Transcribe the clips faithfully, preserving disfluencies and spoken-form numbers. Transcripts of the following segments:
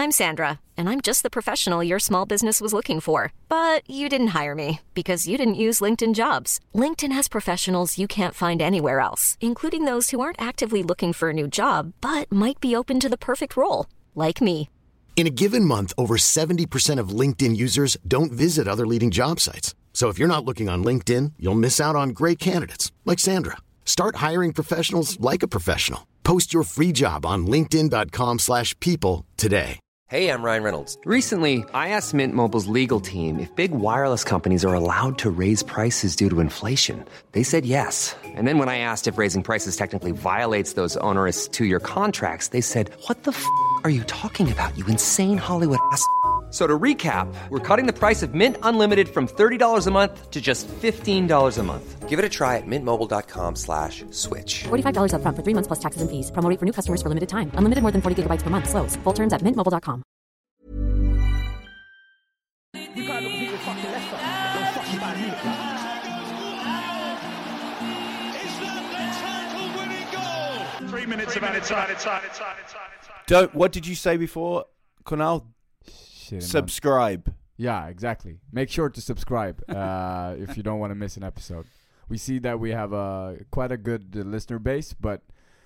I'm Sandra, and I'm just the professional your small business was looking for. But you didn't hire me because you didn't use LinkedIn Jobs. LinkedIn has professionals you can't find anywhere else, including those who aren't actively looking for a new job, but might be open to the perfect role, like me. In a given month, over seventy percent of LinkedIn users don't visit other leading job sites. So if you're not looking on LinkedIn, you'll miss out on great candidates like Sandra. Start hiring professionals like a professional. Post your free job on linkedin.com slash people today. Hey, I'm Ryan Reynolds. Recently, I asked Mint Mobile's legal team if big wireless companies are allowed to raise prices due to inflation. They said yes. And then when I asked if raising prices technically violates those onerous two-year contracts, they said, what the f*** are you talking about, you insane Hollywood ass f- So to recap, we're cutting the price of Mint Unlimited from thirty dollars a month to just fifteen dollars a month. Give it a try at mintmobile.com slash switch. forty-five dollars up front for three months plus taxes and fees. Promo rate for new customers for limited time. Unlimited more than forty gigabytes per month. Slows full terms at mint mobile dot com. You can't look at people fucking left up. Don't fucking bad you, man. Is that the title winning goal? Three minutes of added time. Don't. What did you say before, Kunal? Shit, Subscribe. Yeah, exactly. Make sure to subscribe uh, if you don't want to miss an episode. We see that we have a quite a good uh, listener base, but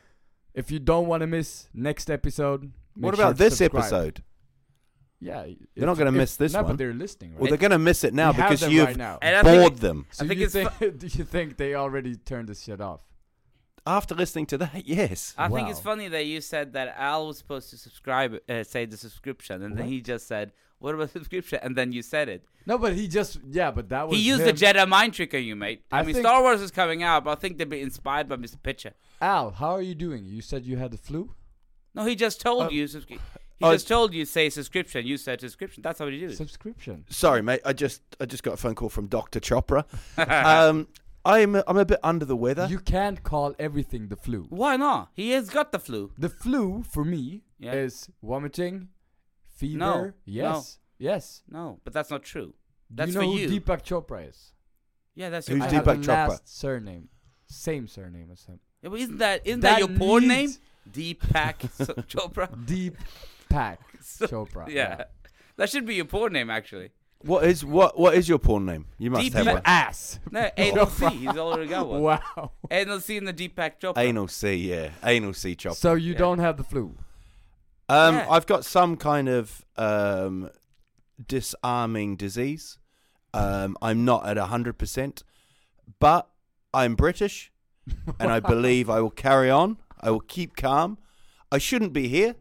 if you don't want to miss next episode, What make about sure to this subscribe. episode? Yeah, They're not going to miss this no, one. but they're listening. Right? Well, they're going to miss it now We have because them you've right now. And I bored think it- them. So I think you it's think, fu- do you think they already turned this shit off? After listening to that, yes. I think Wow. it's funny that you said that Al was supposed to subscribe, uh, say the subscription, and then What? he just said, "What about subscription?" And then you said it. No, but he just yeah, but that was He used him. the Jedi mind trick on you, mate. I, I mean, think- Star Wars is coming out, but I think they'll be inspired by Mister Pitcher. Al, how are you doing? You said you had the flu. No, he just told Uh, you. subscri- He uh, just told you say subscription. You said subscription. That's how he did it. Subscription. Sorry, mate. I just I just got a phone call from Doctor Chopra. um, I'm I'm a bit under the weather. You can't call everything the flu. Why not? He has got the flu. The flu for me Yeah. is vomiting, fever. No, Yes. Yes. No, but that's not true. Do That's you know for who you. Deepak Chopra is? Yeah, that's Who's your. I I have Deepak the Chopra? last surname. Same surname as him. Yeah, but isn't that isn't that, That your porn name? needs- Deepak so- Chopra. Deepak So- Chopra. Yeah. that should be your porn name actually. What is what what is your porn name? You must Deep have Deep one. Ass. No, Anal C. He's already got one. Wow. Anal C in the Deepak Chopra. Anal C, yeah, anal C Chopra. So you Yeah. don't have the flu. Um, Yeah. I've got some kind of um, disarming disease. Um, I'm not at one hundred percent, but I'm British, and I believe I will carry on. I will keep calm. I shouldn't be here.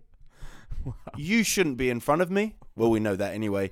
You shouldn't be in front of me. Well, we know that anyway.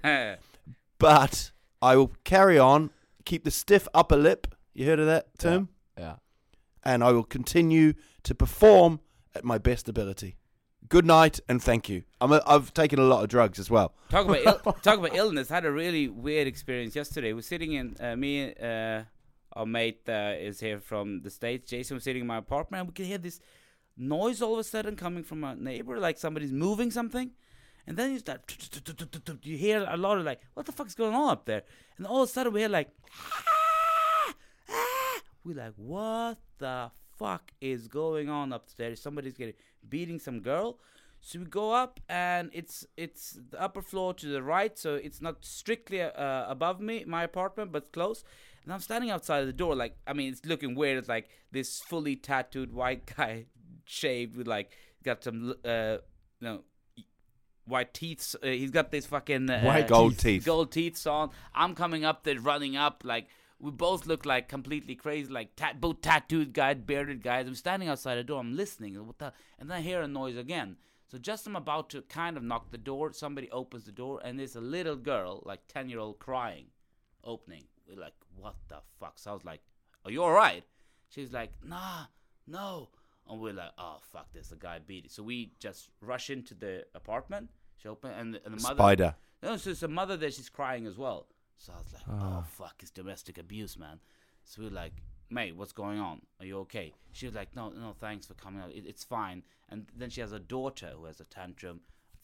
But I will carry on, keep the stiff upper lip. You heard of that term? Yeah. And I will continue to perform at my best ability. Good night and thank you. I'm a, I've taken a lot of drugs as well. Talk about Ill- talk about illness. I had a really weird experience yesterday. We're sitting in uh, me, uh, our mate uh, is here from the States. Jason was sitting in my apartment, and we could hear this noise all of a sudden coming from our neighbor, like somebody's moving something. And then you start, you hear a lot of like, what the fuck's going on up there? And all of a sudden we hear like, ah, ah. We're like, what the fuck is going on upstairs? Somebody's getting beating some girl. So we go up, and it's it's the upper floor to the right, so it's not strictly uh, above me, my apartment, but close. And I'm standing outside of the door, like, I mean, it's looking weird. It's like this fully tattooed white guy, shaved with like, got some, uh, you know, white teeth. Uh, he's got this fucking uh, White gold teeth. Gold teeth on. I'm coming up there, running up, like. We both look like completely crazy, like tat- both tattooed guys, bearded guys. I'm standing outside the door. I'm listening. What the? And then I hear a noise again. So just I'm about to kind of knock the door. Somebody opens the door, and there's a little girl, like ten-year-old, crying, opening. We're like, what the fuck? So I was like, are you all right? She's like, nah, no. And we're like, oh, fuck, there's a guy beat it. So we just rush into the apartment. She opened, and the, and the mother. Spider. No, so it's a mother there. She's crying as well. So I was like, Ah. oh, fuck, it's domestic abuse, man. So we were like, mate, what's going on? Are you okay? She was like, no, no, thanks for coming out. It, it's fine. And then she has a daughter who has a tantrum. I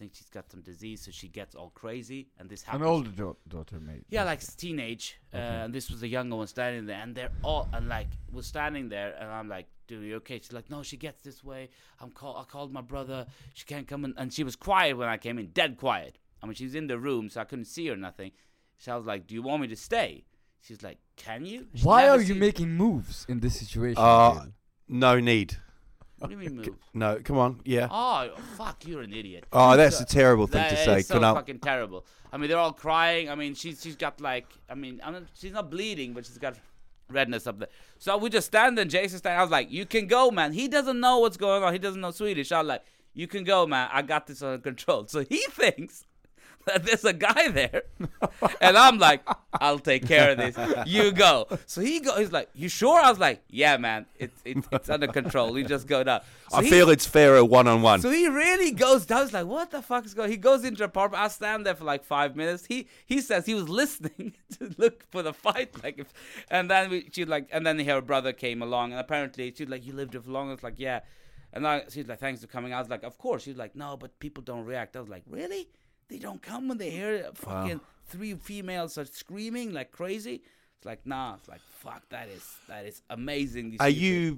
think she's got some disease, so she gets all crazy, and this An happens. older da- daughter, mate. Yeah, like teenage. Uh, Okay. and this was the younger one standing there, and they're all and like was standing there, and I'm like, "Dude, you okay?" She's like, "No, she gets this way. I'm call. I called my brother. She can't come in." And she was quiet when I came in, dead quiet. I mean, she was in the room, so I couldn't see her or nothing. So I was like, "Do you want me to stay?" She's like, "Can you?" She Why never are you seen- making moves in this situation? Uh, Jalen? no need. What do you mean move? No, come on. Yeah. Oh, fuck! You're an idiot. Oh, that's So- a terrible thing That to is say. so Can I- fucking terrible. I mean, they're all crying. I mean, she's she's got like, I mean, I mean, she's not bleeding, but she's got redness up there. So we just stand there, and Jason stand. I was like, "You can go, man." He doesn't know what's going on. He doesn't know Swedish. I was like, "You can go, man. I got this under control." So he thinks that there's a guy there, and I'm like, "I'll take care of this. You go." So he go. He's like, "You sure?" I was like, "Yeah, man. It's it's, it's under control. You just go down." So I he- feel it's fairer one on one. so he really goes down. He's like, "What the fuck is going?" He goes into the apartment. I stand there for like five minutes. He he says he was listening to look for the fight, like, if, and then we, she like, and then her brother came along, and apparently she's like, "You lived here for long." I was like, "Yeah," and I, she's like, "Thanks for coming." I was like, "Of course." She's like, "No, but people don't react." I was like, "Really? They don't come when they hear fucking three females are screaming like crazy?" It's like, nah. It's like, fuck. That is that is amazing. These Are people. you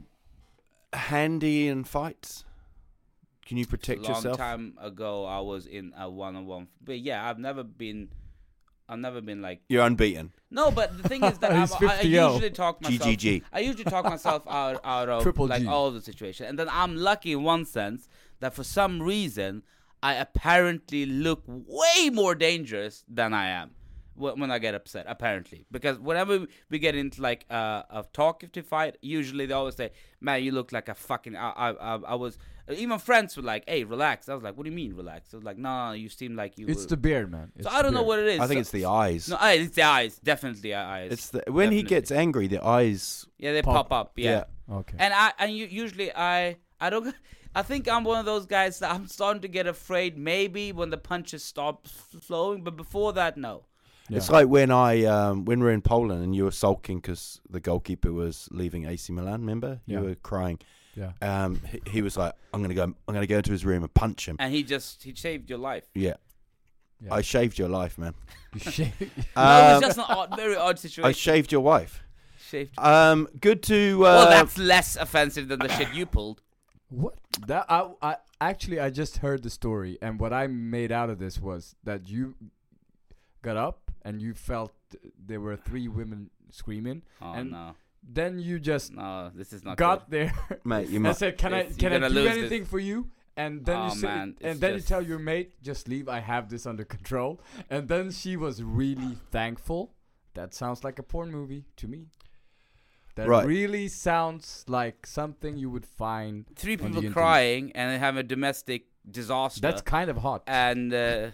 handy in fights? Can you A protect long yourself? time ago, I was in a one-on-one. But yeah, I've never been. I've never been like. You're unbeaten. No, but the thing is that I'm, He's I, I fifty oh. usually talk myself. G G G. I usually talk myself out out of Triple like G. all the situation, and then I'm lucky in one sense that for some reason I apparently look way more dangerous than I am wh- when I get upset. Apparently, because whenever we get into like uh, a talkative fight, usually they always say, "Man, you look like a fucking." I I I, I was. Even friends were like, "Hey, relax." I was like, "What do you mean, relax?" I was like, "No, no, you seem like you." It's were. the beard, man. It's So the I don't know beard. what it is. I think So- it's the eyes. No, I- it's the eyes. Definitely the eyes. It's the, when he Definitely. gets angry, the eyes. Yeah, they Pop. pop, up. Yeah. Okay. And I and you, usually I I don't. I think I'm one of those guys that I'm starting to get afraid. Maybe when the punches stop f- flowing, but before that, no. Yeah. It's like when I um, when we were in Poland and you were sulking because the goalkeeper was leaving A C Milan. Remember, you Yeah. were crying. Yeah. Um, he, he was like, "I'm gonna go. I'm gonna go into his room and punch him." And he just he saved your life. Yeah. Yeah. I shaved your life, man. You shave- no, it Um, was just an odd, very odd situation. I shaved your wife. Shaved. Um, good to. Uh, well, that's less offensive than the shit you pulled. What? That I, I actually I just heard the story, and what I made out of this was that you got up and you felt there were three women screaming, Oh and no, then you just no, this is not got good. there mate. You and must. said, "Can I It's- can you're I gonna do lose anything this. for you?" And then Oh, you say, man, it's and then just- you tell your mate, "Just leave. I have this under control." And then she was really thankful. That sounds like a porn movie to me. That Right. really sounds like something you would find. Three on the people internet. crying and they have a domestic disaster. That's kind of hot. and uh,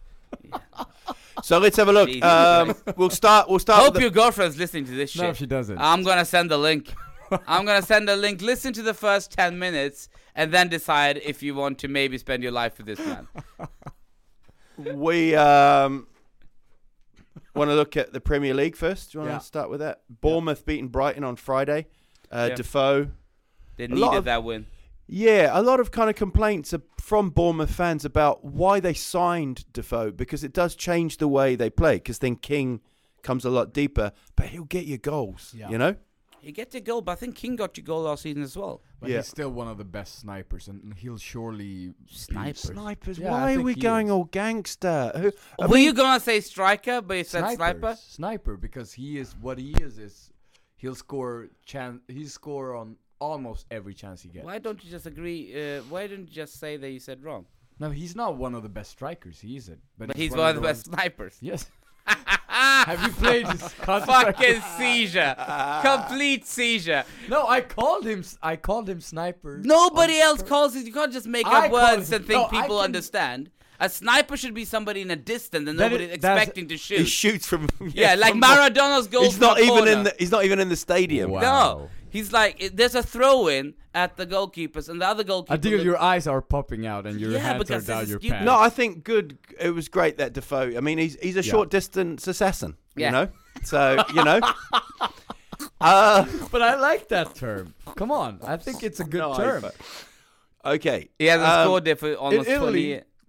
So let's have a look. Jesus Um, we'll start. We'll start. hope with your girlfriend's listening to this No, shit. she doesn't. I'm gonna send a link. I'm gonna send a link. Listen to the first ten minutes and then decide if you want to maybe spend your life with this man. the, we um, want to look at the Premier League first. Do you want Yeah. to start with that? Bournemouth beating Brighton on Friday. Uh, Yeah. Defoe. They A lot needed of- that win. Yeah, a lot of kind of complaints are from Bournemouth fans about why they signed Defoe, because it does change the way they play, because then King comes a lot deeper, but he'll get you goals, Yeah. you know? You get the goal, but I think King got your goal last season as well. But Yeah. he's still one of the best snipers, and he'll surely be- Snipers. Snipers, Yeah, I why are think we he going is. all gangster? Who, I Were mean- you gonna say striker, but you said Snipers. sniper? Sniper, because he is what he is. Is he'll score chan He score on almost every chance he gets. Why don't you just agree? Uh, why don't you just say that you said wrong? No, he's not one of the best strikers. He isn't. But, But he's one of the best snipers. Yes. Have you played this? Fucking seizure, complete seizure. No, I called him. s- I called him sniper. Nobody on else pur- calls it. You can't just make I up call words it- and think no, I people can- understand. A sniper should be somebody in a distance and That nobody's is- that's- expecting to he shoot. shoots from yeah, like from- Maradona's goal. He's from not a even corner. in the he's not even in the stadium. Wow. No, he's like it, there's a throw in at the goalkeepers and the other goalkeeper. Adil, look- your eyes are popping out and your Yeah, hands are because this down is your stupid. pants. No, I think good. It was great that Defoe. I mean, he's he's a Yeah. short distance assassin. Yeah. You know, so you know. uh, but I like that term. Come on, I think it's a good no, I- term. but- okay. He hasn't um, scored there for almost Italy- twenty years.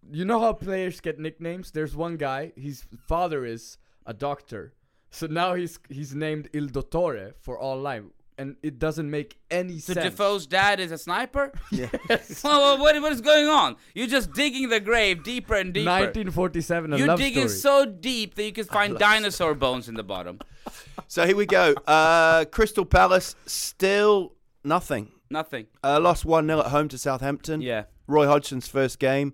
you know how players get nicknames? There's one guy, his father is a doctor. So now he's he's named Il Dottore for all life. And it doesn't make any So sense. Defoe's dad is a sniper? Yes. well, well, what, what is going on? You're just digging the grave deeper and deeper. nineteen forty-seven, a You're love digging story. so deep that you can find dinosaur bones in the bottom. So here we go. Uh, Crystal Palace, still nothing. Nothing. Uh, lost one nil at home to Southampton. Yeah. Roy Hodgson's first game.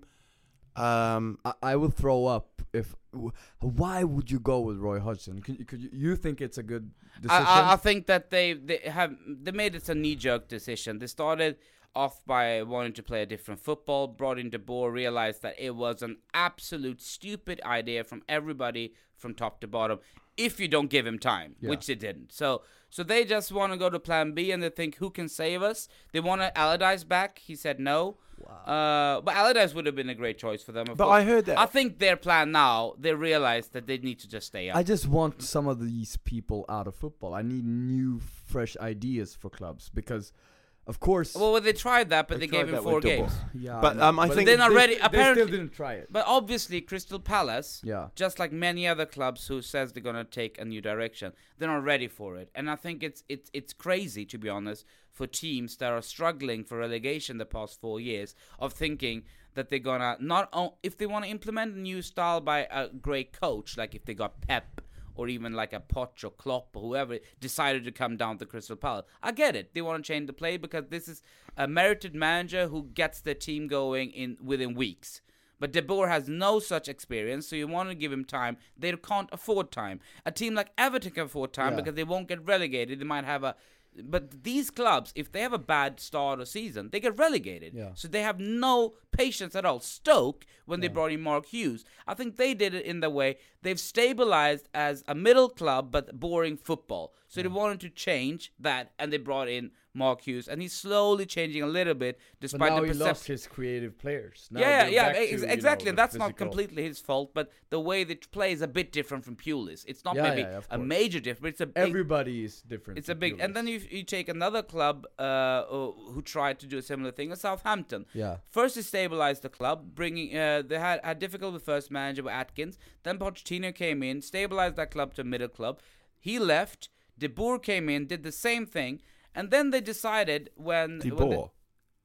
Um, I, I would throw up if. W- why would you go with Roy Hodgson? Could, you- could you, you think it's a good decision? I, I, I think that they they have they made it a knee-jerk decision. They started off by wanting to play a different football, brought in De Boer, realized that it was an absolute stupid idea from everybody from top to bottom if you don't give him time, Yeah. which they didn't. So so they just want to go to plan B, and they think, who can save us? They want Allardyce back. He said no. Uh, but Allardyce would have been a great choice for them. Of But course. I heard that- I think their plan now, they realize that they need to just stay up. I just want some of these people out of football. I need new, fresh ideas for clubs because, of course. well, they tried that, but they, tried gave him that four with De Boer. games. yeah, but, no, um, I but think they're not they, ready. They Apparently- still didn't try it. But obviously, Crystal Palace, Yeah. just like many other clubs who says they're gonna take a new direction, they're not ready for it. And I think it's it's it's crazy, to be honest, for teams that are struggling for relegation the past four years of thinking that they're gonna not o- if they want to implement a new style by a great coach, like if they got Pep or even like a Poch or Klopp or whoever decided to come down to Crystal Palace. I get it. They want to change the play because this is a merited manager who gets the team going in within weeks. But De Boer has no such experience, so you want to give him time. They can't afford time. A team like Everton can afford time Yeah. because they won't get relegated. They might have a... But these clubs, if they have a bad start of season, they get relegated. Yeah. So they have no patience at all. Stoke, when they brought in Mark Hughes, I think they did it in the way they've stabilized as a middle club but boring football. So they wanted to change that, and they brought in Mark Hughes, and he's slowly changing a little bit, But despite now the he lost perception. his creative players. Now Yeah, they're yeah, back yeah, to, ex- you know, exactly. the and that's not physical. completely his fault, but the way they play is a bit different from Pulis. It's not Yeah, maybe yeah, of a course. major difference. It's a big, Everybody is different. it's a to big, and Pulis. then you you take another club uh, who who tried to do a similar thing, as Southampton. Yeah. First, they stabilized the club, bringing uh, they had had difficulty with first manager with Atkins. Then Pochettino came in, stabilized that club to a middle club. He left. De Boer came in, did the same thing, and then they decided when De when they- Boer.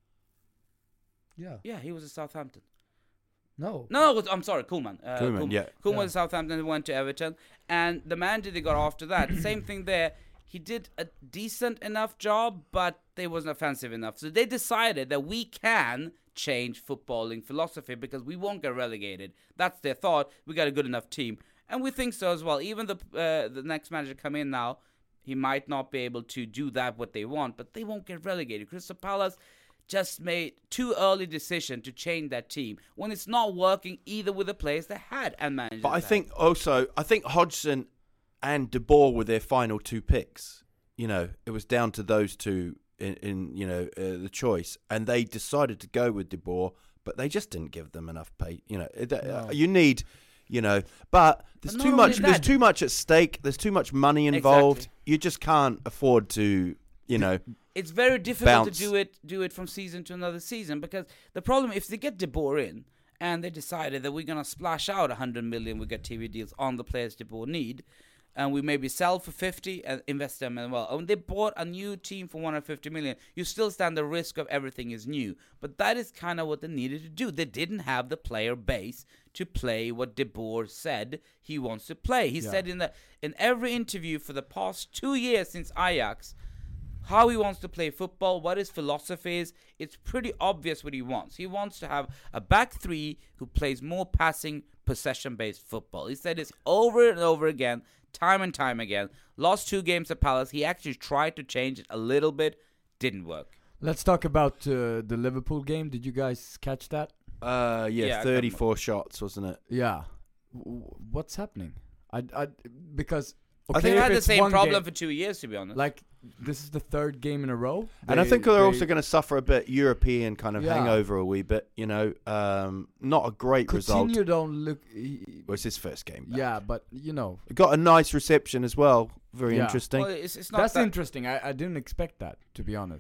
Yeah. yeah, he was at Southampton. No. No, it was, I'm sorry, Koeman. Uh, Koeman, yeah. Koeman Yeah. was Southampton, went to Everton, and the manager they got after that, same thing there. He did a decent enough job, but they wasn't offensive enough. So they decided that we can change footballing philosophy because we won't get relegated. That's their thought. We got a good enough team, and we think so as well. Even the uh, the next manager come in now, he might not be able to do that what they want, but they won't get relegated. Crystal Palace just made too early decision to change that team when it's not working either with the players they had and managers. But I they had. think also, I think Hodgson and De Boer were their final two picks. You know, it was down to those two in, in you know, uh, the choice. And they decided to go with De Boer, but they just didn't give them enough pay. You know, it- uh, you need, you know, but there's But too not much, only there's that- too much at stake. There's too much money involved. Exactly. You just can't afford to, you know. it's very difficult bounce. to do it do it from season to another season because the problem if they get De Boer in and they decided that we're gonna splash out one hundred million, we get T V deals on the players De Boer need, and we maybe sell for fifty and invest them as well. And they bought a new team for one hundred fifty million. You still stand the risk of everything is new, but that is kind of what they needed to do. They didn't have the player base to play what De Boer said he wants to play. He said in the in every interview for the past two years since Ajax, how he wants to play football, what his philosophy is. It's pretty obvious what he wants. He wants to have a back three who plays more passing, possession-based football. He said this over and over again, time and time again. Lost two games at Palace. He actually tried to change it a little bit. Didn't work. Let's talk about uh, the Liverpool game. Did you guys catch that? Uh, yeah, Yeah, I thirty-four shots, wasn't it? Yeah. W- what's happening? I, I, because I okay, think They if had the it's same one problem game- for two years, to be honest. Like this is the third game in a row, And I They- think they're they- also going to suffer a bit European kind of Yeah. hangover a wee bit. You know, um, not a great result. Coutinho don't look. he- Well, it's his first game back. yeah, but you know Got a nice reception as well. Very Yeah. interesting. well, it's, it's not that's that, interesting. I, I didn't expect that, to be honest.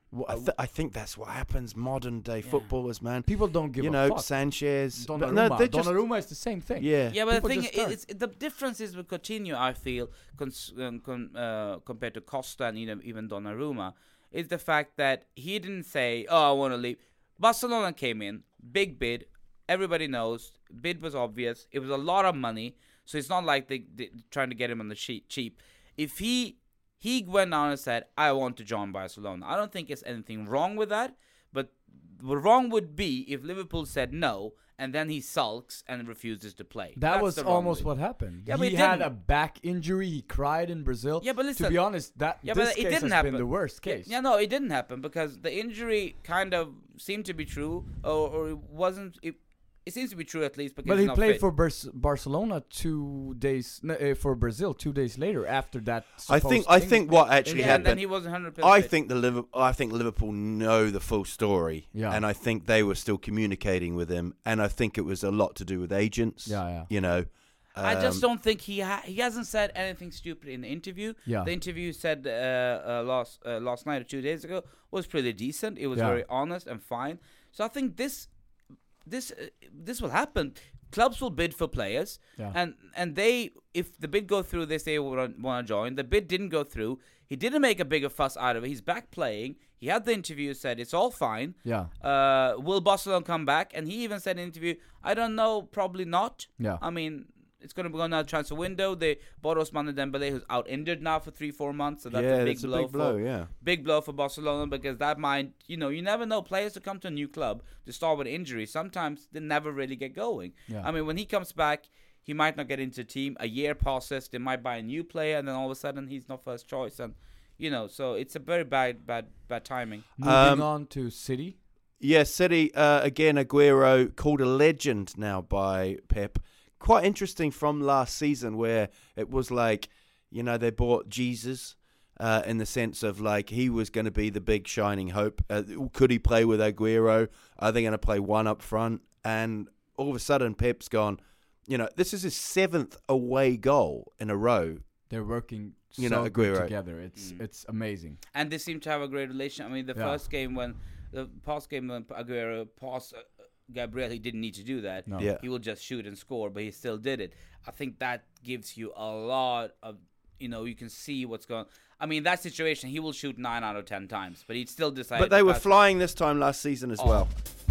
I, th- I think that's what happens. Modern day Yeah. footballers, man. People don't give you a know, fuck. Sanchez. but Donnarumma. no, they just Donnarumma is the same thing. yeah. Yeah, but People the thing just is, turn. it's, the difference is with Coutinho, I feel, cons- um, con- uh, compared to Costa and even, even Donnarumma, is the fact that he didn't say, oh, I want to leave. Barcelona came in, big bid, everybody knows, bid was obvious, it was a lot of money, so it's not like they, they trying to get him on the cheap. cheap. If he he went down and said, I want to join Barcelona, I don't think there's anything wrong with that, but the wrong would be if Liverpool said no, and then he sulks and refuses to play. That That's was the wrong almost way. what happened. Yeah, but he it had didn't. a back injury. He cried in Brazil. Yeah, but to listen- be honest, that Yeah, this but it case didn't has happen. been the worst Yeah, case. Yeah, no, it didn't happen because the injury kind of seemed to be true, or, or it wasn't. It, it seems to be true at least because But he's he not played fit. for Bar- Barcelona two days no, uh, for Brazil two days later after that. I think supposed I think in- what actually Yeah, and then happened. he wasn't one hundred percent I fit. think the Liverpool. I think Liverpool know the full story, Yeah. and I think they were still communicating with him, and I think it was a lot to do with agents. Yeah, yeah. You know, I just um, don't think he ha- he hasn't said anything stupid in the interview. Yeah. The interview said uh, uh, last uh, last night or two days ago was pretty decent. It was Yeah. very honest and fine. So I think this this uh, this will happen. Clubs will bid for players, Yeah. and and they if the bid go through, they say want to join. The bid didn't go through. He didn't make a bigger fuss out of it. He's back playing. He had the interview, said it's all fine. Yeah. Uh, will Barcelona come back? And he even said in the interview, I don't know, probably not. Yeah. I mean, it's going to be going out transfer window. They bought Ousmane Dembele, who's out injured now for three, four months. So that's yeah, a big it's a blow. big blow. for, Yeah. Big blow for Barcelona because that might, you know, you never know. Players to come to a new club to start with injury, sometimes they never really get going. Yeah. I mean, when he comes back, he might not get into the team. A year passes, they might buy a new player, and then all of a sudden he's not first choice. And, you know, so it's a very bad, bad, bad timing. Moving Um, on to City. Yeah, City, uh, again, Aguero, called a legend now by Pep. Quite interesting from last season where it was like, you know, they bought Jesus uh, in the sense of like he was going to be the big shining hope. Uh, could he play with Aguero? Are they going to play one up front? And all of a sudden, Pep's gone, you know, this is his seventh away goal in a row. They're working You so know, good Aguero. together. It's Mm. it's amazing. And they seem to have a great relation. I mean, the Yeah. first game when the past game when Aguero passed uh, Gabriel, he didn't need to do that. No. Yeah. He will just shoot and score, but he still did it. I think that gives you a lot of, you know, you can see what's going. I mean, that situation, he will shoot nine out of ten times, but he'd still decide. But they to were pass it. flying this time last season as Oh. well.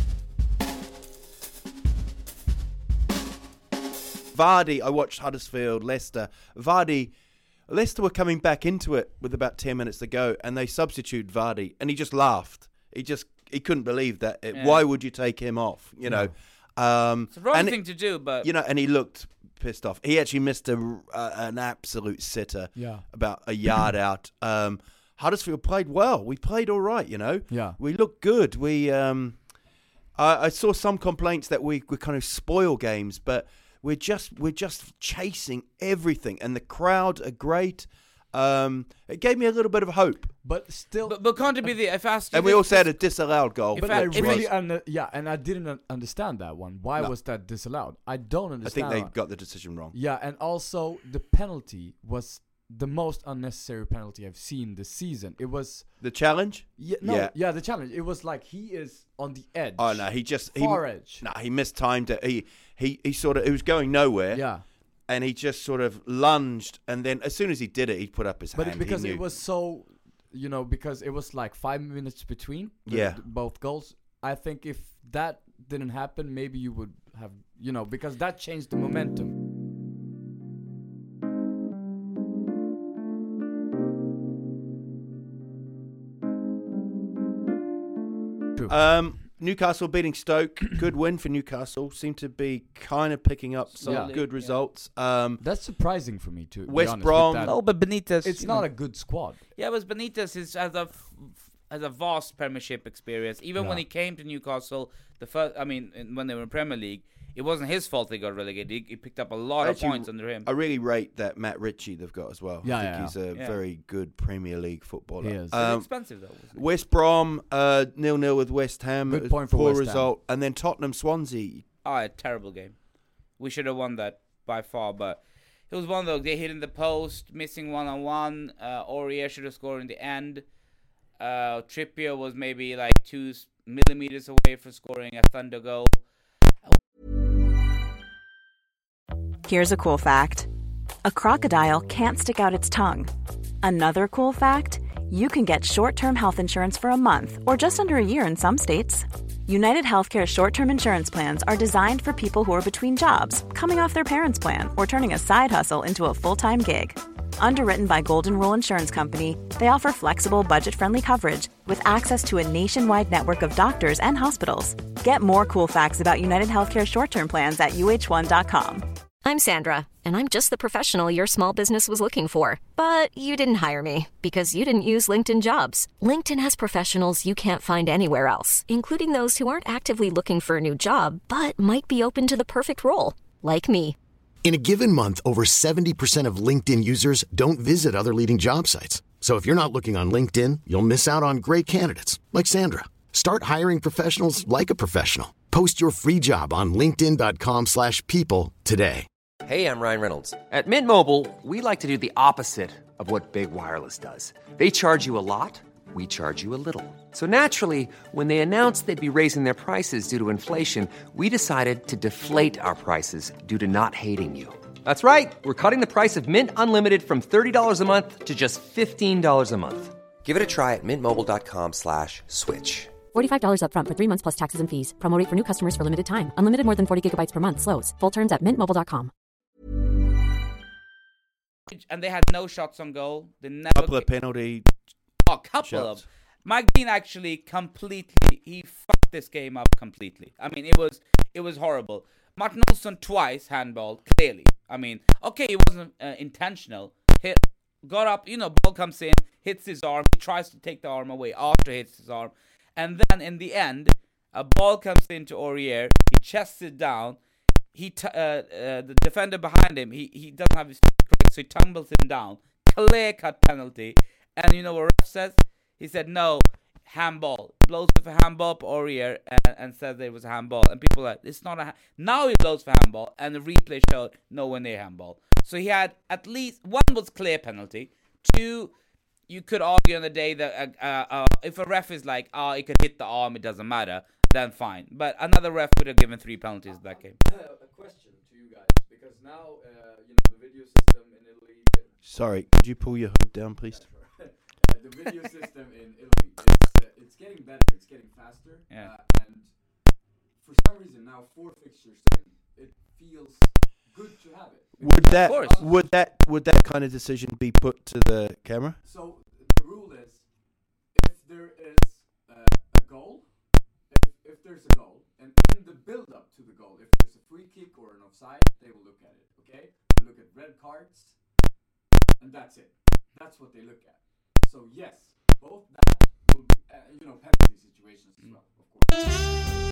Vardy, I watched Huddersfield, Leicester. Vardy, Leicester were coming back into it with about ten minutes to go, and they substituted Vardy, and he just laughed. He just he couldn't believe that. It, Yeah. Why would you take him off? You know, um, It's the wrong and thing to do, but you know, and he looked pissed off. He actually missed a, uh, an absolute sitter, Yeah. about a yard out. Um, Huddersfield played well. We played all right. You know, Yeah. we looked good. We um, I, I saw some complaints that we we kind of spoil games, but we're just we're just chasing everything, and the crowd are great. Um, it gave me a little bit of hope, But still, but, but can't it be the if asked you and we this- also had a disallowed goal. If but I- I if really it's- un- yeah, and I didn't un- understand that one. Why No. was that disallowed? I don't I understand. think they that. got the decision wrong. Yeah, and also the penalty was the most unnecessary penalty I've seen this season. It was The challenge? yeah, no, Yeah. yeah, the challenge. It was like he is on the edge. Oh no, he just he, far edge. No, he mistimed it. He he he sort of he was going nowhere. Yeah, And he just sort of lunged, and then as soon as he did it, he put up his but hand. it, because he it knew. was so, you know, because it was like five minutes between the, Yeah. the- both goals. I think if that didn't happen, maybe you would have, you know, because that changed the momentum. True. Um, Newcastle beating Stoke, good win for Newcastle. Seem to be kind of picking up some Slowly, good yeah. results. Um, That's surprising for me too. to be West honest, with Brom- that. No, but Benitez. It's you not know. a good squad. Yeah, but Benitez is has a f- f- has a vast Premiership experience. Even when Yeah. he came to Newcastle, the first, I mean, in- when they were in Premier League, it wasn't his fault they got relegated. He, he picked up a lot Actually, of points under him. I really rate that Matt Ritchie they've got as well. Yeah, I think yeah, he's a yeah. very good Premier League footballer. He is. It's Um, expensive though. Wasn't it? West Brom uh, nil nil with West Ham. Good It was point for poor West Ham. result, and then Tottenham Swansea. Oh, a terrible game. We should have won that by far, but it was one of those. They hit in the post, missing one on one. Uh, Aurier should have scored in the end. Uh, Trippier was maybe like two s- millimeters away from scoring a Thunder goal. Here's a cool fact. A crocodile can't stick out its tongue. Another cool fact, you can get short-term health insurance for a month or just under a year in some states. United Healthcare short-term insurance plans are designed for people who are between jobs, coming off their parents' plan, or turning a side hustle into a full-time gig. Underwritten by Golden Rule Insurance Company, they offer flexible, budget-friendly coverage with access to a nationwide network of doctors and hospitals. Get more cool facts about United Healthcare short-term plans at U H one dot com. I'm Sandra, and I'm just the professional your small business was looking for. But you didn't hire me because you didn't use LinkedIn Jobs. LinkedIn has professionals you can't find anywhere else, including those who aren't actively looking for a new job, but might be open to the perfect role, like me. In a given month, over seventy percent of LinkedIn users don't visit other leading job sites. So if you're not looking on LinkedIn, you'll miss out on great candidates like Sandra. Start hiring professionals like a professional. Post your free job on linkedin dot com slash people today. Hey, I'm Ryan Reynolds. At Mint Mobile, we like to do the opposite of what Big Wireless does. They charge you a lot, we charge you a little. So naturally, when they announced they'd be raising their prices due to inflation, we decided to deflate our prices due to not hating you. That's right. We're cutting the price of Mint Unlimited from thirty dollars a month to just fifteen dollars a month. Give it a try at mintmobile.com slash switch. forty-five dollars up front for three months plus taxes and fees. Promo rate for new customers for limited time. Unlimited more than forty gigabytes per month. Slows full terms at mint mobile dot com. And they had no shots on goal. They never Couple of penalty. Oh, couple shots. of. Mike Dean actually completely, he fucked this game up completely. I mean, it was it was horrible. Martin Olsson twice handball, clearly. I mean, okay, it wasn't uh, intentional. Hit, got up, you know, ball comes in, hits his arm. He tries to take the arm away after it hits his arm. And then in the end, a ball comes into Aurier. He chests it down. He t- uh, uh, the defender behind him, he, he doesn't have his feet correct, so he tumbles him down. Clear cut penalty. And you know what ref says? He said, no, handball. Blows for handball up Aurier and, and says there was a handball. And people are like, it's not a ha-. Now he blows for handball, and the replay showed nowhere near handball. So he had at least, one was clear penalty. Two, you could argue on the day that uh, uh, uh, if a ref is like, oh, it could hit the arm, it doesn't matter, then fine. But another ref would have given three penalties that game. I have a question to you guys, because now, uh, you know, the video system in Italy... Sorry, could you pull your hood down, please? uh, the video system in Italy, it's, uh, it's getting better, it's getting faster. Yeah. Uh, and for some reason, now four fixtures in, it feels good to have it. Would that course. would that would that kind of decision be put to the camera? So the rule is, if there is uh, a goal, if, if there's a goal, and in the build-up to the goal, if there's a free kick or an offside, they will look at it. Okay, they look at red cards, and that's it. That's what they look at. So yes, both that will be, uh, you know, penalty situations as well, of course.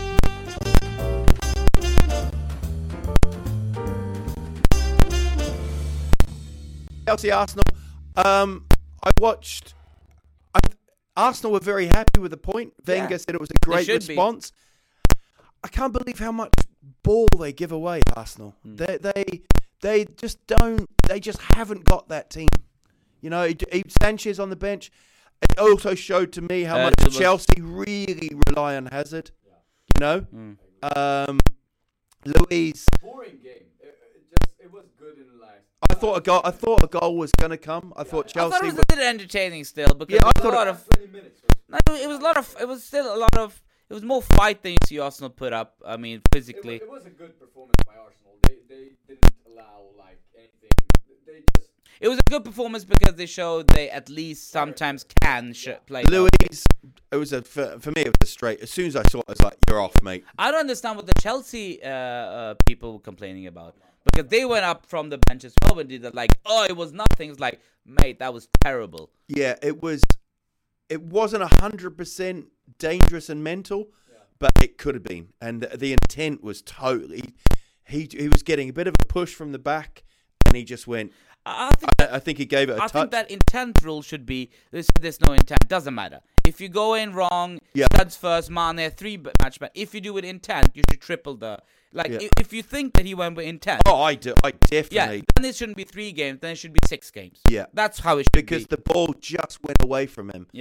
Chelsea Arsenal. Um, I watched. I, Arsenal were very happy with the point. Wenger Yeah. said it was a great should be. response. I can't believe how much ball they give away. Arsenal. Mm. They they they just don't. They just haven't got that team. You know, it, it, Sanchez on the bench. It also showed to me how Uh, much it was- Chelsea really rely on Hazard. You know, Mm. um, Luis. Boring game. It, it just it was good in the last. I thought a goal. I thought a goal was going to come. I thought I Chelsea. thought it was would- a bit entertaining still, because Yeah, I there was thought a lot it- of... twenty minutes. No, it was a lot of. It was still a lot of. It was more fight than you see Arsenal put up. I mean, It, physically. wa- it was a good performance by Arsenal. They they didn't allow like anything. They just It was a good performance because they showed they at least sometimes can sh- play. well. Luis, it was a for, for me. It was a straight. As soon as I saw it, I was like, "You're off, mate." I don't understand what the Chelsea uh, uh, people were complaining about, because they went up from the bench as well and did that. Like, oh, it was nothing. It's like, mate, that was terrible. Yeah, it was. It wasn't a hundred percent dangerous and mental, but it could have been. And the, the intent was totally. He he was getting a bit of a push from the back, and he just went. I I think. I, I think he gave it a I touch. think that intent rule should be there's, there's no intent. Doesn't matter. If you go in wrong, Yeah. studs first, Mane three b- match back. If you do it intent, you should triple the. Like Yeah. if, if you think that he went with intent, oh, I do. I yeah, definitely. then it shouldn't be three games. Then it should be six games. Yeah. That's how it should Because be. the ball just went away from him. Yeah.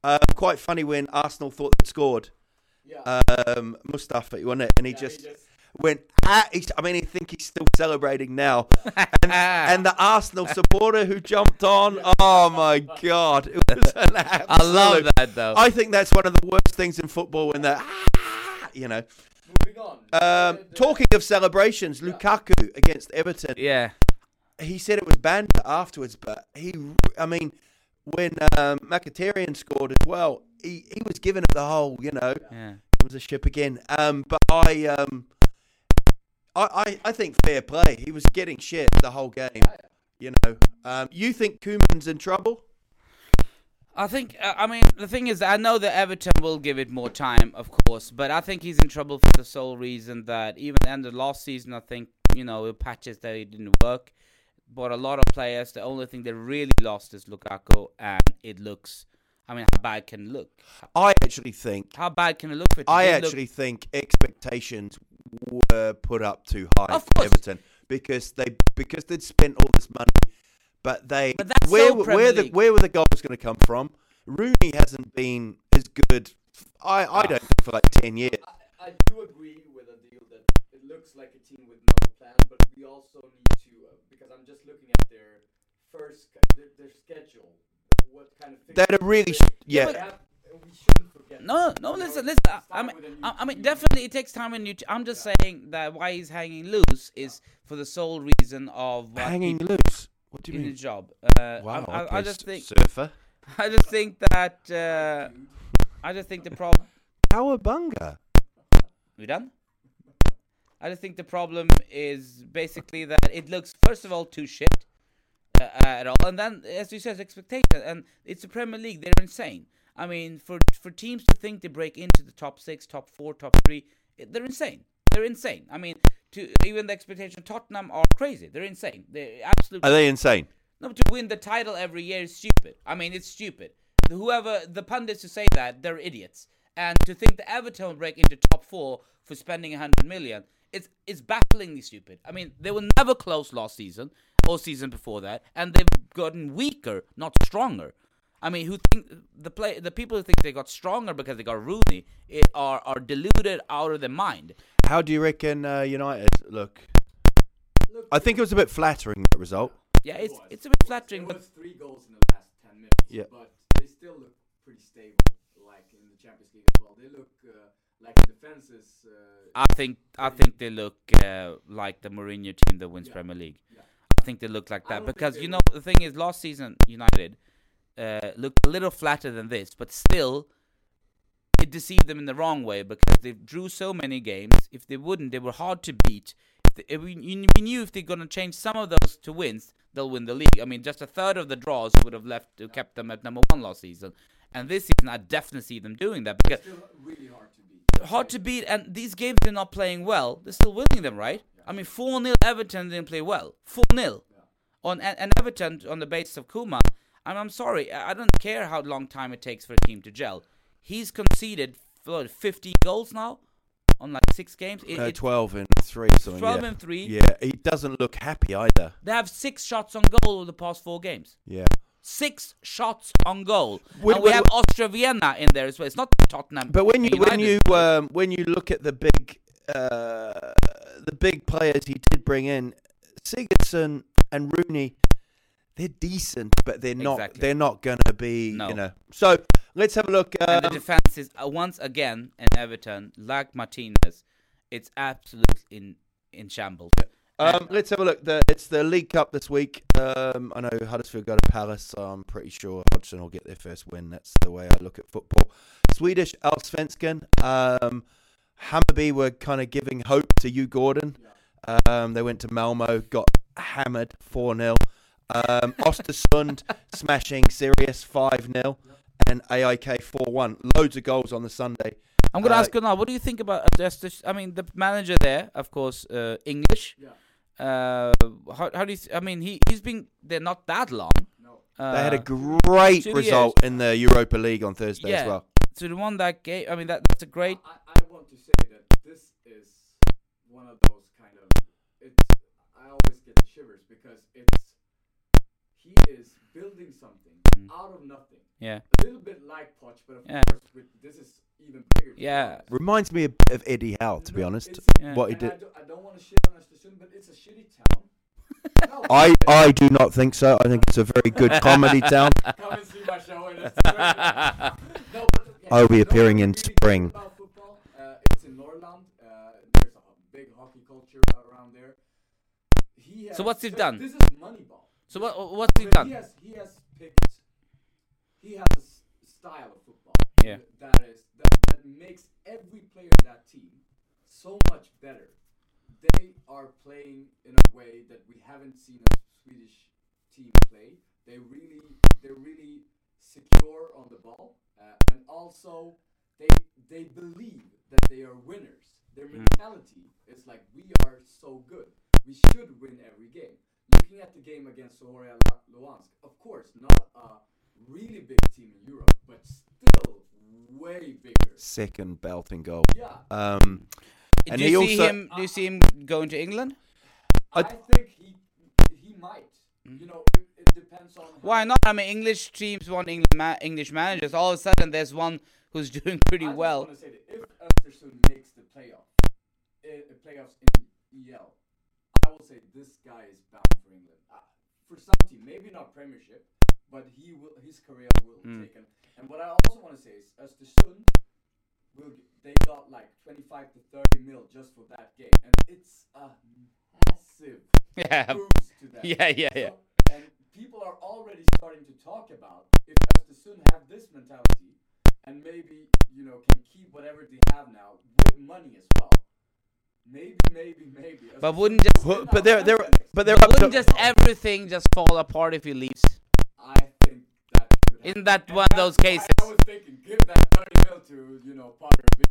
Um, quite funny when Arsenal thought they'd scored. Yeah. Um, Mustafi, wasn't it? And he, Yeah, just, he just- went, ah, he's, I mean, I think he's still celebrating now. and, and the Arsenal supporter who jumped on, oh my God. It was an absolute, I love that, though. I think that's one of the worst things in football when the, ah, you know. Moving on. Um, talking of celebrations, Lukaku against Everton. Yeah. He said it was banned afterwards, but he, I mean, when um, Mkhitaryan scored as well, he, he was giving it the whole, you know, Yeah. it was a ship again. Um, but I, um, I, I, I think fair play. He was getting shit the whole game, you know. Um, you think Koeman's in trouble? I think, uh, I mean, the thing is, I know that Everton will give it more time, of course, but I think he's in trouble for the sole reason that even at the end of last season, I think, you know, with patches that it didn't work. Bought a lot of players. The only thing they really lost is Lukaku, and it looks, I mean, how bad can it look? I actually think, How bad can it look for it? I It look- actually think expectations were put up too high Of for course. Everton because they because they'd spent all this money, but they But that's where so were- Premier where the League. where were the goals going to come from? Rooney hasn't been as good. I I don't think for like ten years. I, I do agree with a deal that it looks like a team with no plan, but we also need to, uh, because I'm just looking at their first, their, their schedule, what kind of That are really they- yeah. they have, and we shouldn't forget. No, no, You know, listen, it listen. I, starts I mean, with a new I, I mean, team. definitely it takes time when you. T- I'm just saying that why he's hanging loose is for the sole reason of what Hanging he- loose. What do you in mean? his job. Uh, Wow, I, I, I okay, just think. surfer. I just think that. Uh, I just think the problem. Cowabunga. We done? I just think the problem is basically that it looks, first of all, too shit uh, at all, and then, as you said, expectation. And it's the Premier League; they're insane. I mean, for for teams to think they break into the top six, top four, top three, it, they're insane. They're insane. I mean, to even the expectation of Tottenham are crazy. They're insane. They're absolutely. Are they insane? No, but to win the title every year is stupid. I mean, it's stupid. Whoever, the pundits who say that, they're idiots. And to think that Everton will break into top four for spending one hundred million, it's, it's bafflingly stupid. I mean, they were never close last season, or season before that, and they've gotten weaker, not stronger. I mean, who think the play, the people who think they got stronger because they got Rooney it, are, are deluded out of their mind. How do you reckon uh, United look? I think it was a bit flattering, that result. Yeah, it's it's a bit flattering, There but was three goals in the last ten minutes, Yeah. but they still look pretty stable, like in the Champions League as well. They look uh, like the defense is. Uh, I think I think they look uh, like the Mourinho team that wins Yeah. Premier League. Yeah. I think they look like I that don't think because they you will. know the thing is, last season United uh, looked a little flatter than this, but still it deceived them in the wrong way because they drew so many games. If they wouldn't, they were hard to beat. If they, if we, we knew if they're gonna change some of those to wins, they'll win the league. I mean, just a third of the draws would have left kept them at number one last season, and this season I definitely see them doing that because still really hard to beat. hard to beat, and these games they're not playing well. They're still winning them, right? I mean, four nil Everton didn't play well. four nil on and, and Everton on the basis of Kuma. I'm, I'm sorry, I I don't care how long time it takes for a team to gel. He's conceded what, fifty goals now on like six games. It, Uh, it- twelve and three. Something, twelve yeah. and three. Yeah, he doesn't look happy either. They have six shots on goal over the past four games. Yeah. Six shots on goal, When- and we when- have Austria Vienna in there as well. It's not Tottenham. But when you and when United. you um, when you look at the big uh, the big players he did bring in, Sigurdsson and Rooney, they're decent, but they're not Exactly. they're not gonna be No. you know. So let's have a look. Um, And the defense is uh, once again in Everton, like Martinez, it's absolutely in in shambles. Um, let's have a look. The, it's the League Cup this week. Um, I know Huddersfield go to Palace, so I'm pretty sure Hodgson will get their first win. That's the way I look at football. Swedish Allsvenskan. Um, Hammarby were kind of giving hope to Hugh Gordon. Um, they went to Malmo, got hammered four nil. Um, Ostersund smashing Sirius five nil. And A I K four one. Loads of goals on the Sunday. I'm going to Uh, ask you now, what do you think about uh, just this? I mean, the manager there, of course, uh, English. Yeah. Uh, how, how do you? I mean, he he's been there not that long. No. Uh, They had a great two result in the Europa League on Thursday yeah. as well. So the one that gave, I mean, that that's a great. I, I want to say that this is one of those kind of. It's. I always get the shivers because it's. he is building something Mm. out of nothing. Yeah. A little bit like Poch, but of Yeah. course, with, this is even bigger. to be Yeah. honest. Reminds me a bit of Eddie Howe, to be No, honest. it's- Yeah. What he and did. I, do, I don't want to shit on Östersund, but it's a shitty town. No, I, I do not think so. I think it's a very good comedy town. Come and see my show in Östersund. No, but, yeah, I'll be no, appearing what's in really good spring. about football, uh, it's in Norrland. Uh, there's a big hockey culture around there. He has, So what's he done? This is Moneyball. So what what's he But done? He has he has picked. He has a s- style of football. Yeah. That is that, that makes every player in that team so much better. They are playing in a way that we haven't seen a Swedish team play. They really they're really secure on the ball, uh, and also they they believe that they are winners. Their mentality is like, we are so good. We should win every game. Looking at the game against Sohoria Luhansk, of course, not a really big team in Europe, but still way bigger. Second belting goal. Yeah. Um, and do he you see also. him? Do you see him going to England? I, I- think he he might. You know, it, it depends on. Why not? I mean, English teams want English, ma- English managers. All of a sudden, there's one who's doing pretty I well. just want to say that if Östersund makes the playoff, uh, playoffs in E L, I will say this guy is bound for England. Uh, for some team, maybe not Premiership, but he will. His career will Mm. take him. And what I also want to say is Östersund will. G- they got like twenty-five to thirty mil just for that game, and it's a massive Yeah. boost to that. Yeah, yeah, yeah. So, and people are already starting to talk about if Östersund have this mentality and maybe, you know, can keep whatever they have now with money as well. Maybe, maybe, maybe. But Östersund wouldn't just- will But, win but they're out they're next but year. they're up Wouldn't to. just everything just fall apart if he leaves? I think that could happen. Isn't that And one of those that's why cases? I was thinking, give that thirty mil to, you know, Potter.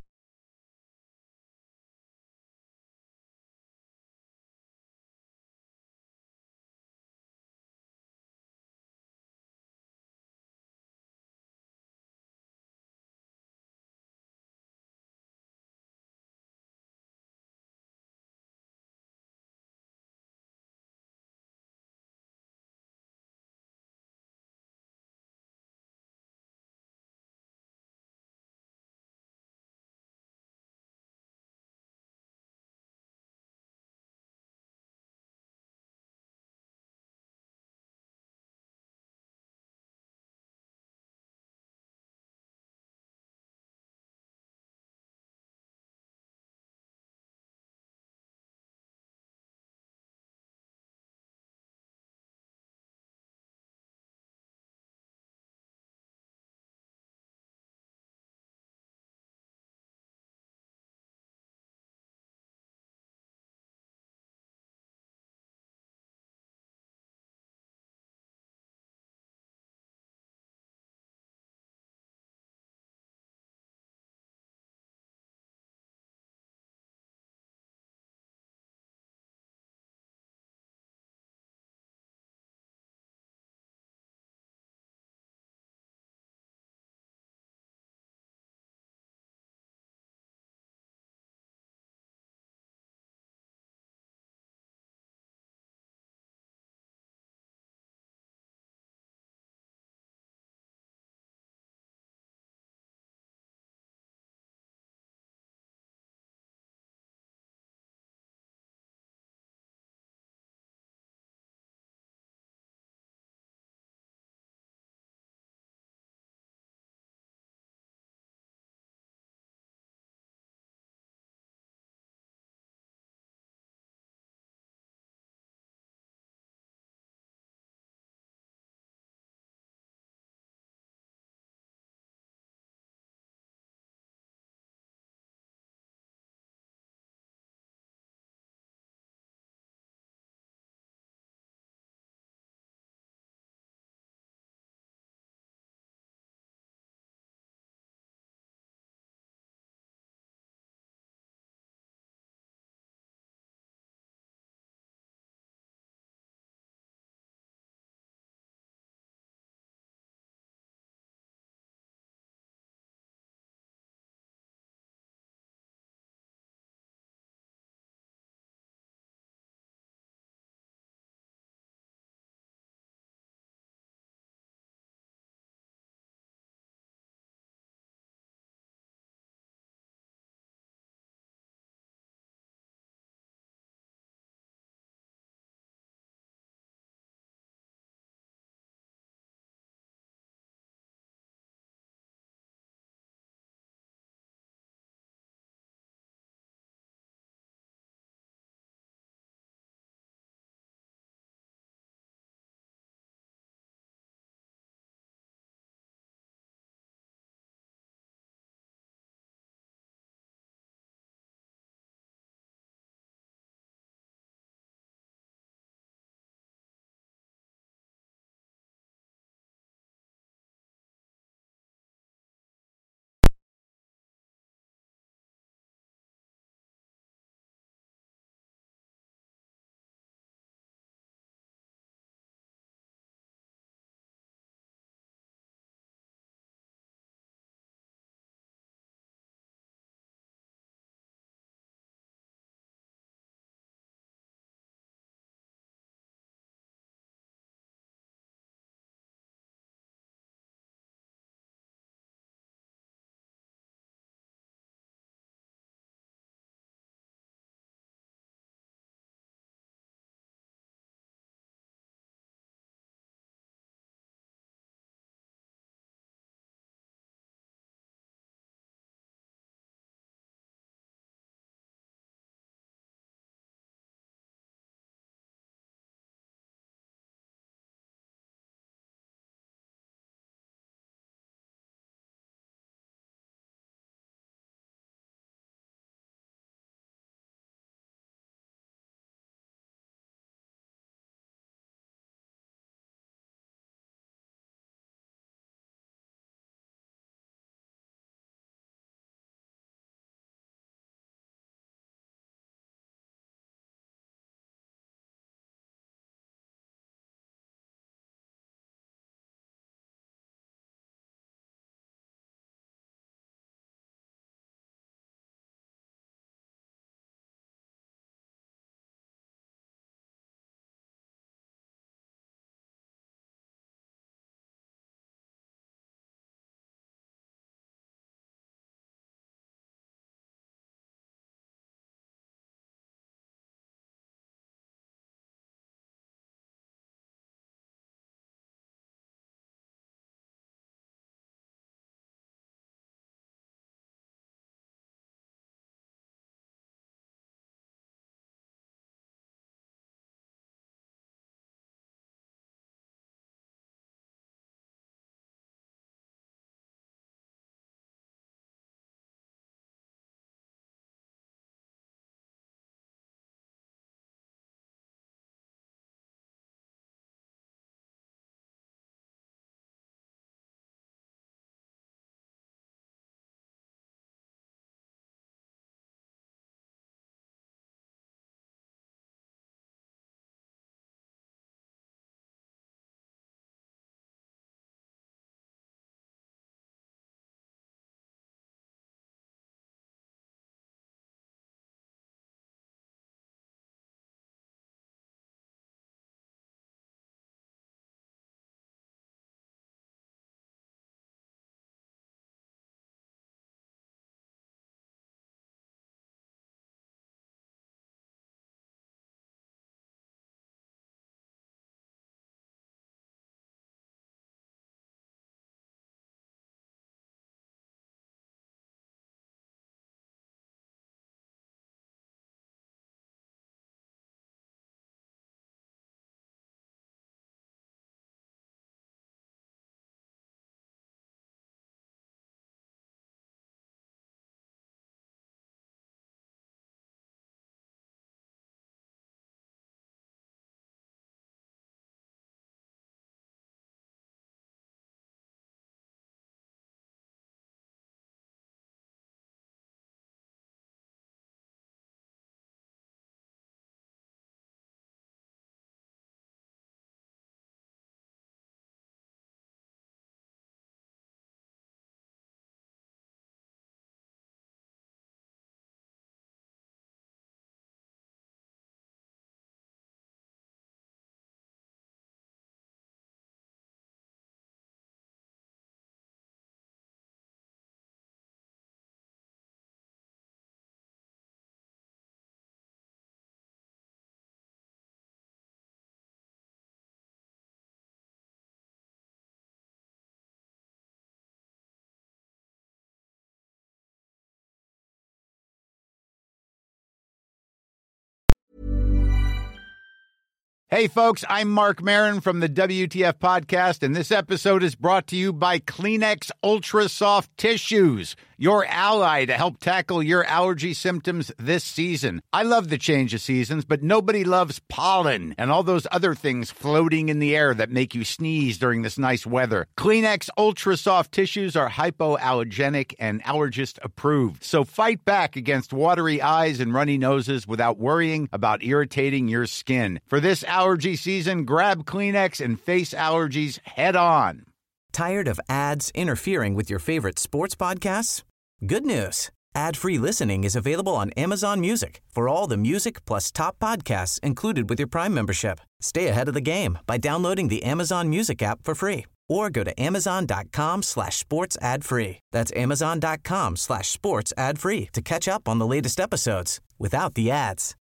Hey, folks, I'm Mark Maron from the W T F Podcast, and this episode is brought to you by Kleenex Ultra Soft Tissues, your ally to help tackle your allergy symptoms this season. I love the change of seasons, but nobody loves pollen and all those other things floating in the air that make you sneeze during this nice weather. Kleenex Ultra Soft Tissues are hypoallergenic and allergist approved, so fight back against watery eyes and runny noses without worrying about irritating your skin. For this allergy season, grab Kleenex and face allergies head on. Tired of ads interfering with your favorite sports podcasts? Good news. Ad-free listening is available on Amazon Music for all the music plus top podcasts included with your Prime membership. Stay ahead of the game by downloading the Amazon Music app for free or go to amazon.com slash sports ad free. That's amazon.com slash sports ad free to catch up on the latest episodes without the ads.